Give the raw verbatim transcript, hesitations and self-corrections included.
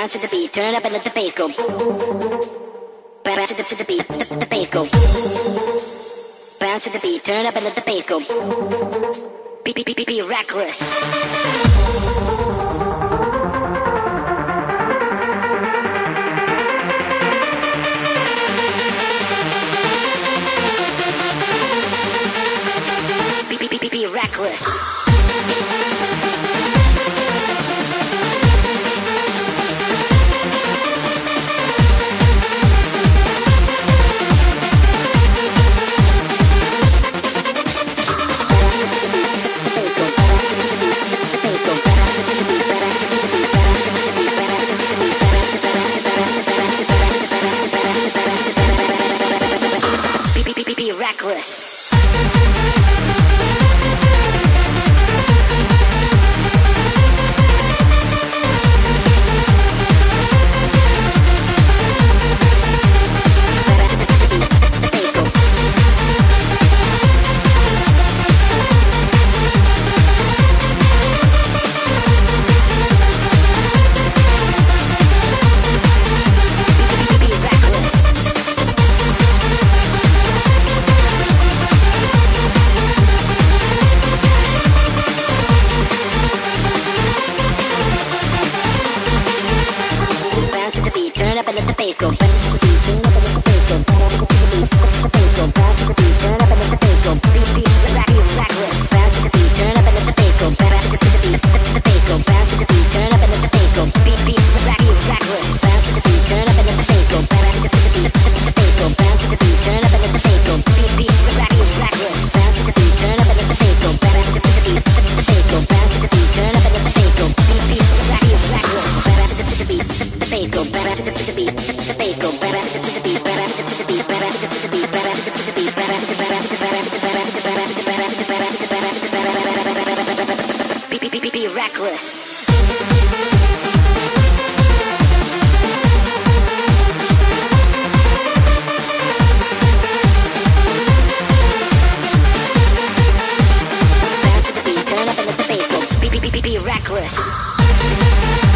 Bounce to the beat, turn it up and let the bass go. Bounce to the, to the beat, the, the bass go. Bounce to the beat, turn it up and let the bass go. Be, be, be, be, be reckless. Be, be, be, be, be reckless. Be, be, be, be reckless. Turn up and let the bass go. Bounce to the beat, turn up and let the bass go. Bounce to the beat, bounce to the beat, turn up and let the bass go. Beat, beat, rack, reckless. Bounce to the beat, turn up and let the bass go. Bounce to the beat, the bass go. Bounce to the beat, turn up and let the bass go. Beat, beat, rack, reckless. Bounce to the beat, turn up and let the bass go. Bounce to the beat, the bass go. Bounce to the beat, turn up and let the bass go. Beat, beat, rack, reckless. Bounce to the beat, turn up and let the bass go. Bounce to the beat, the bass go. Bounce to the beat, turn up and let the bass go. Beat, beat, rack, reckless. Bounce to the beat, the bass go. Bounce to the beat, the bass go. Bounce to the beat, bounce to the beat, bounce to the beat, bounce to the beat, bounce to the beat, bounce to the beat, be, be, be, be reckless. Bounce to the beat, turn up and let the bass go. Be, be, be, be, be reckless.